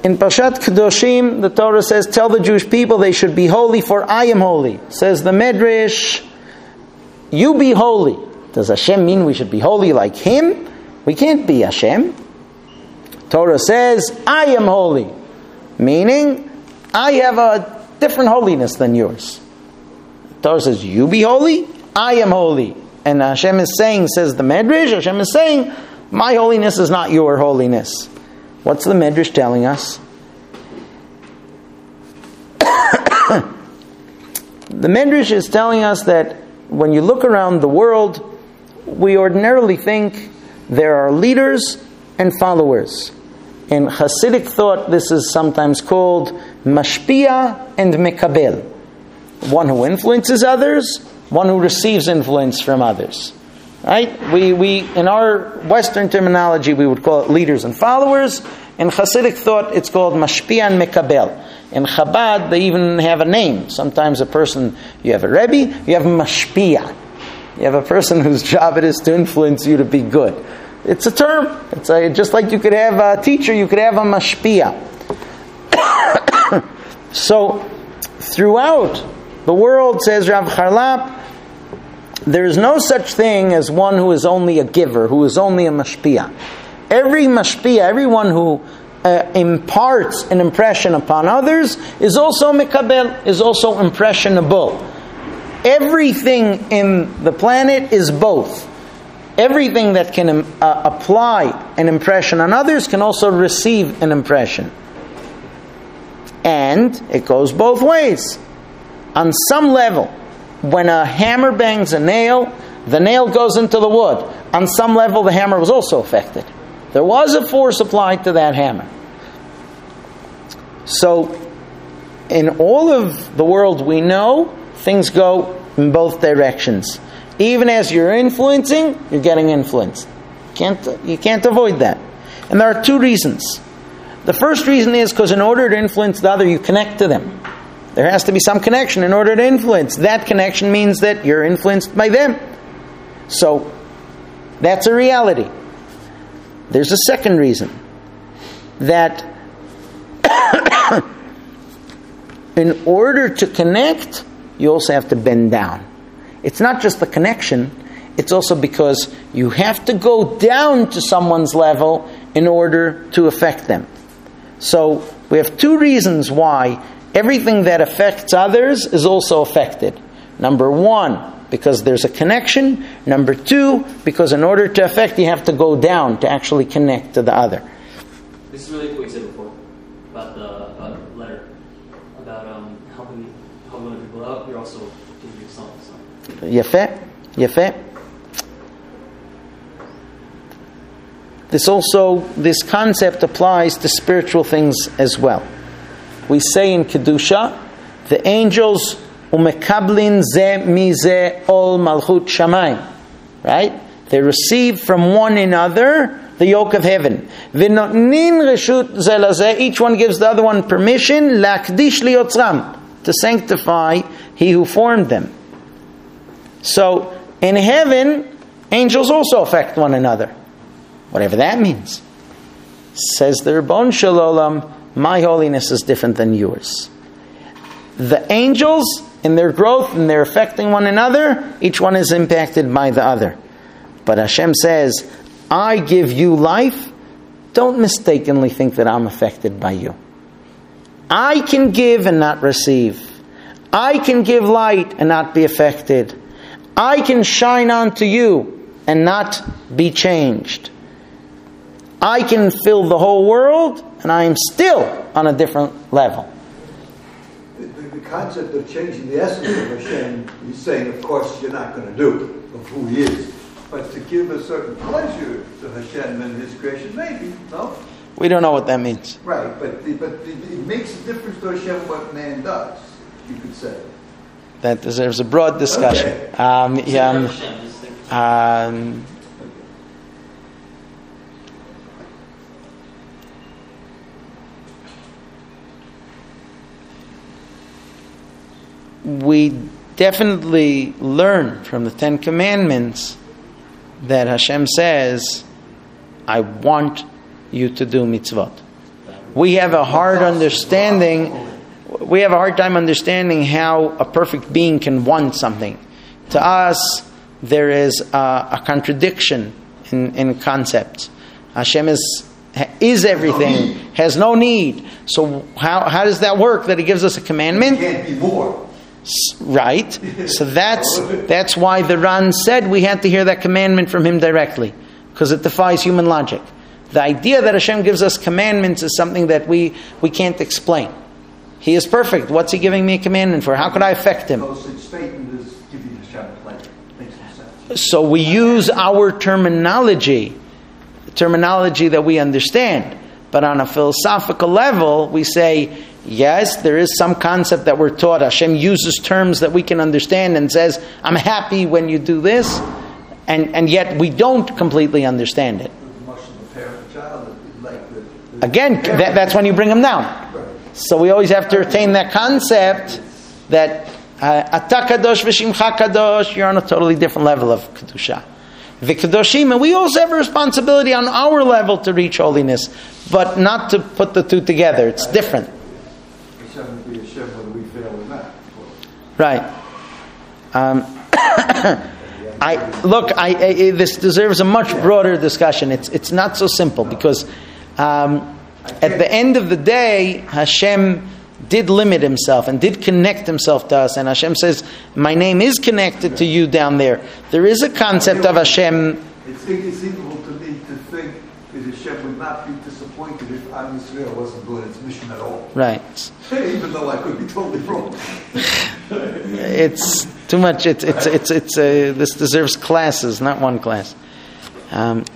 In Parshat Kedoshim, the Torah says, tell the Jewish people they should be holy, for I am holy. Says the Medrash, you be holy. Does Hashem mean we should be holy like Him? We can't be Hashem. Torah says, I am holy. Meaning, I have a different holiness than yours. Torah says, you be holy, I am holy. And Hashem is saying, says the Medrash, Hashem is saying, my holiness is not your holiness. What's the Medrash telling us? The Medrash is telling us that when you look around the world, we ordinarily think there are leaders and followers. In Hasidic thought, this is sometimes called mashpia and mekabel. One who influences others, one who receives influence from others. Right? We in our Western terminology, we would call it leaders and followers. In Hasidic thought, it's called mashpia and mekabel. In Chabad, they even have a name. Sometimes a person, you have a Rebbe, you have mashpia. You have a person whose job it is to influence you to be good. It's a term. It's just like you could have a teacher, you could have a mashpia. So, throughout the world, says Rav Charlap, there is no such thing as one who is only a giver, who is only a mashpia. Every mashpia, everyone who imparts an impression upon others, is also mikabel, is also impressionable. Everything in the planet is both. Everything that can apply an impression on others can also receive an impression. And it goes both ways. On some level, when a hammer bangs a nail, the nail goes into the wood. On some level, the hammer was also affected. There was a force applied to that hammer. So, in all of the world we know, things go in both directions. Even as you're influencing, you're getting influenced. You can't avoid that. And there are two reasons. The first reason is because in order to influence the other, you connect to them. There has to be some connection in order to influence. That connection means that you're influenced by them. So, that's a reality. There's a second reason. That in order to connect, you also have to bend down. It's not just the connection, it's also because you have to go down to someone's level in order to affect them. So we have two reasons why everything that affects others is also affected. Number one, because there's a connection. Number two, because in order to affect, you have to go down to actually connect to the other. This is really what you said before about the letter, about helping other people out. You're also doing yourself. So. Yafeh. This concept applies to spiritual things as well. We say in Kedusha, the angels umekablin ze mize ol malchut shamayim, right? They receive from one another the yoke of heaven. V'notnin reshut ze lazeh, each one gives the other one permission lakdish liotzram, to sanctify he who formed them. So in heaven, angels also affect one another, whatever that means. Says the Ribbon Shel Olam, my holiness is different than yours. The angels, in their growth, and they're affecting one another, each one is impacted by the other. But Hashem says, I give you life, don't mistakenly think that I'm affected by you. I can give and not receive. I can give light and not be affected. I can shine onto you and not be changed. I can fill the whole world and I am still on a different level. The concept of changing the essence of Hashem, he's saying, of course, you're not going to do of who He is. But to give a certain pleasure to Hashem and His creation, maybe, no? We don't know what that means. Right, but it makes a difference to Hashem what man does, you could say. That deserves a broad discussion. Okay. We definitely learn from the Ten Commandments that Hashem says, I want you to do mitzvot. we have a hard understanding. We have a hard time understanding how a perfect being can want something. To us, there is a contradiction in concepts. Hashem is everything, has no need. So how does that work? That He gives us a commandment? It can't be more. Right. So that's why the Ran said we had to hear that commandment from Him directly, because it defies human logic. The idea that Hashem gives us commandments is something that we can't explain. He is perfect. What's He giving me a commandment for? How could I affect Him? No such statement is giving Hashem a pleasure. Makes no sense. So we use our terminology that we understand. But on a philosophical level, we say, yes, there is some concept that we're taught. Hashem uses terms that we can understand and says, I'm happy when you do this. And yet we don't completely understand it. Again, that's when you bring them down. So we always have to retain that concept that Ata Kadosh v'Shimcha Kadosh, you're on a totally different level of Kedusha. V'Kadoshim, and we also have a responsibility on our level to reach holiness, but not to put the two together. It's different. Right. This deserves a much broader discussion. It's not so simple because at the end of the day, Hashem did limit Himself and did connect Himself to us. And Hashem says, my name is connected to you down there. There is a concept of Hashem. It's inconceivable to me to think that Hashem would not be disappointed if Am Yisrael wasn't doing its mission at all. Right. Even though I could be totally wrong. It's too much. This deserves classes, not one class.